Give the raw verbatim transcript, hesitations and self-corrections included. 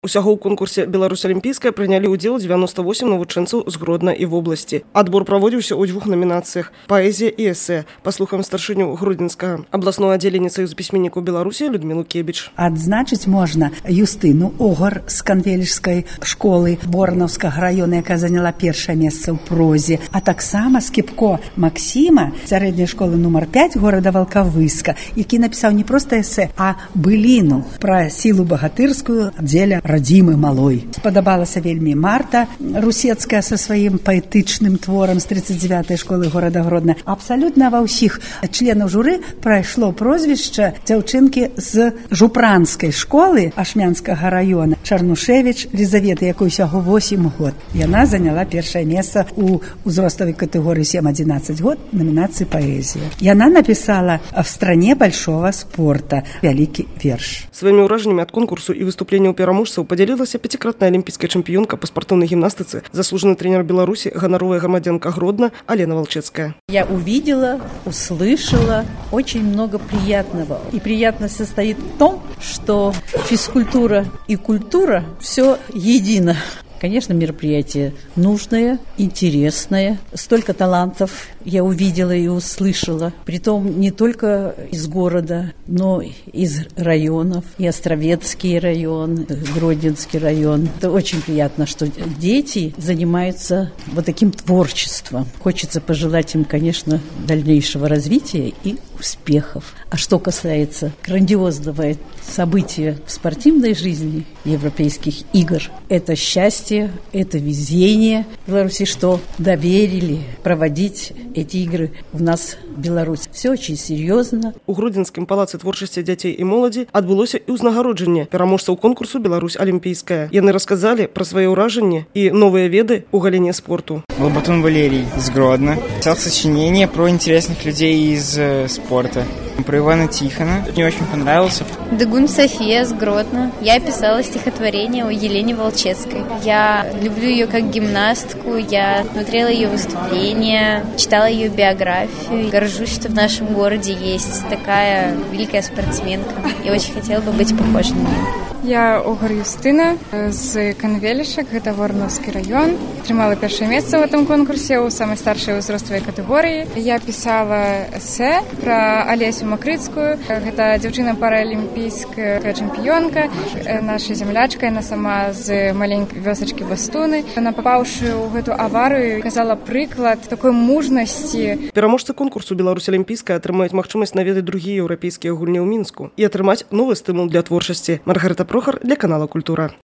Усяго ў конкурсе «Беларусь алімпійская» прынялі ўдзел девяносто восемь навучэнцаў з Гродна і вобласці. Адбор праводзіўся ў дзвюх намінацыях – паэзія і эсэ. Паслухаем старшыню Гродзенскага абласного аддзелення Саюза пісьменнікаў Беларусі Людмілу Кебіч. Адзначыць можна Юстыну Огар з канвельскай школы Воронаўскага раёна, якая заняла першае месца ў прозе, а таксама Скіпко Максіма з сярэдняй школы нумар пяць горада Валкавыска, які напісаў не проста эсэ, а быліну пра сілу багатырскую дзеля радзімы малой. Спадабалася вельмі Марта Русецкая са сваім паэтычным творам з тридцать девятой школы горада Гродна. Абсалютна ва ўсіх членаў журы прайшло прозвішча дзяўчынкі з жупранскай школы Ашмянскага раёна Чарнушевіч Лізаветы, якой усяго восемь год. Яна заняла першае месца у узроставай катэгорыі семь одиннадцать год номінацыі паэзія. Яна напісала «В стране большого спорта» вялікі верш. Сваімі ўражаннямі ад конкурсу і выступленняў пераможцаў подзялілася пяцікратная алімпійская чэмпіёнка па спартыўнай гімнастыцы, заслужаны тренер Беларуси, гоноровая громадянка Гродно Алена Волчецкая. Я увидела, услышала очень много приятного. И приятность состоит в том, что физкультура и культура все едино. Конечно, мероприятие нужное, интересное. Столько талантов я увидела и услышала. Притом не только из города, но из районов. И Островецкий район, Гродненский район. Это очень приятно, что дети занимаются вот таким творчеством. Хочется пожелать им, конечно, дальнейшего развития и успехов. А что касается грандиозного события в спортивной жизни европейских игр, это счастье, это везение Беларуси, что доверили проводить эти игры в нас в Беларуси. Все очень серьезно. У Гродзенскім палацы творчасці дзяцей і моладзі адбылося і ўзнагароджанне пераможцаў конкурсу «Беларусь алімпійская». Яны расказалі пра свае ўражанні і новыя веды ў галіне спорту. Лабатун Валерий из Гродно писал сочинение про интересных людей из э, спорта. Про Ивана Тихона. Мне очень понравился. Дыгун София с Гродно. Я писала стихотворение о Елене Волчецкой. Я люблю ее как гимнастку, я смотрела ее выступления, читала ее биографию. Горжусь, что в нашем городе есть такая великая спортсменка. И очень хотела бы быть похожей на нее. Я Огар Юстына з Канвелішак, гэта Воронаўскі раён. Атрымала першае месца ў гэтым конкурсе ў самай старшай узроставай катэгорыі. Я пісала эсэ пра Алесю Макрыцкую. Гэта дзяўчына паралімпійская чэмпіёнка, наша землячка, яна сама з маленькай вёсачкі Бастуны. Яна, папаўшы ў гэту аварыю, казала прыклад такой мужнасці. Пераможцы конкурсу «Беларусь алімпійская» атрымаюць магчымасць наведаць другія еўрапейскія гульні ў Мінску і атрымаць новы стымул для творчасці. Маргарита Прохор для канала «Культура».